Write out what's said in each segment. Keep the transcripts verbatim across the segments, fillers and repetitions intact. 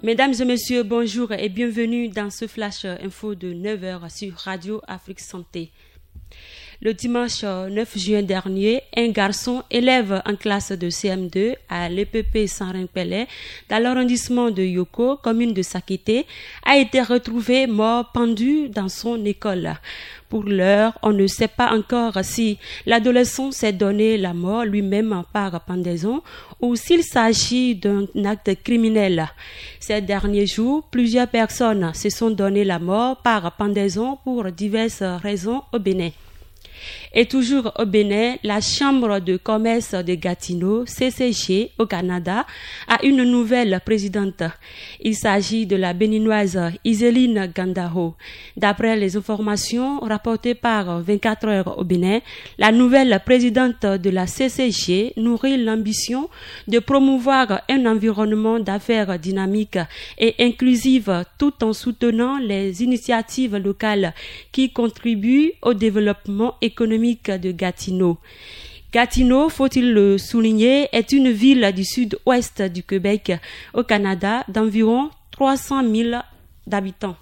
Mesdames et messieurs, bonjour et bienvenue dans ce flash info de neuf heures sur Radio Afrique Santé. Le dimanche neuf juin dernier, un garçon élève en classe de C M deux à l'E P P Sanrin-Pelé, dans l'arrondissement de Yoko, commune de Sakété, a été retrouvé mort pendu dans son école. Pour l'heure, on ne sait pas encore si l'adolescent s'est donné la mort lui-même par pendaison ou s'il s'agit d'un acte criminel. Ces derniers jours, plusieurs personnes se sont donné la mort par pendaison pour diverses raisons au Bénin. Et toujours au Bénin, la Chambre de commerce de Gatineau, C C G, au Canada, a une nouvelle présidente. Il s'agit de la béninoise Iseline Gandaro. D'après les informations rapportées par vingt-quatre heures au Bénin, la nouvelle présidente de la C C G nourrit l'ambition de promouvoir un environnement d'affaires dynamique et inclusif tout en soutenant les initiatives locales qui contribuent au développement économique de Gatineau. Gatineau, faut-il le souligner, est une ville du sud-ouest du Québec, au Canada, d'environ trois cent mille habitants.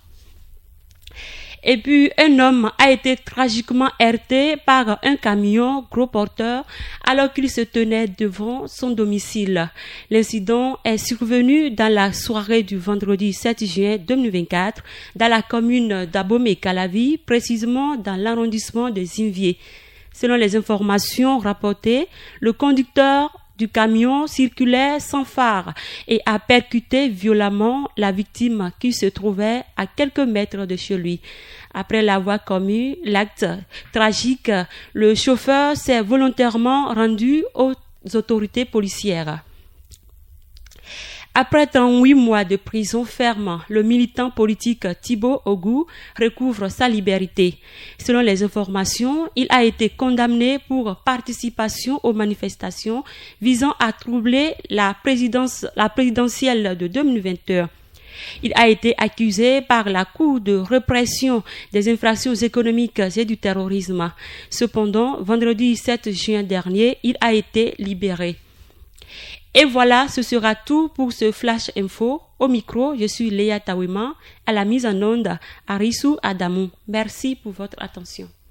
Et puis, un homme a été tragiquement heurté par un camion gros porteur alors qu'il se tenait devant son domicile. L'incident est survenu dans la soirée du vendredi sept juin deux mille vingt-quatre dans la commune d'Abomey-Calavi, précisément dans l'arrondissement de Zinvier. Selon les informations rapportées, le conducteur du camion circulait sans phare et a percuté violemment la victime qui se trouvait à quelques mètres de chez lui. Après l'avoir commis, l'acte tragique, le chauffeur s'est volontairement rendu aux autorités policières. Après trente-huit mois de prison ferme, le militant politique Thibaut Ogou recouvre sa liberté. Selon les informations, il a été condamné pour participation aux manifestations visant à troubler la présidence, la présidentielle de deux mille vingt et un. Il a été accusé par la Cour de répression des infractions économiques et du terrorisme. Cependant, vendredi sept juin dernier, il a été libéré. Et voilà, ce sera tout pour ce Flash Info. Au micro, je suis Léa Tawima, à la mise en onde, Arissou Adamou. Merci pour votre attention.